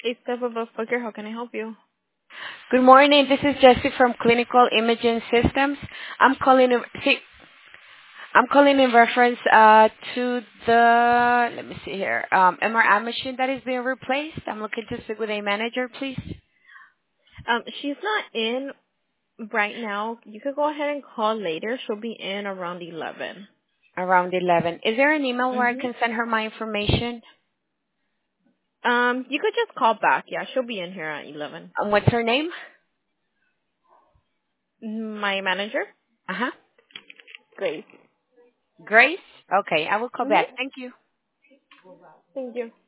Hey, Steph above Booker, how can I help you? Good morning. This is Jessie from Clinical Imaging Systems. I'm calling in, see, I'm calling in reference to the, let me see here, MRI machine that is being replaced. I'm looking to speak with a manager, please. She's not in right now. You could go ahead and call later. She'll be in around 11. Around 11. Is there an email where I Mhm. can send her my information? You could just call back. Yeah, she'll be in here at 11. And what's her name? My manager? Uh-huh. Grace. Grace? Okay, I will call Mhm. back. Thank you. Thank you.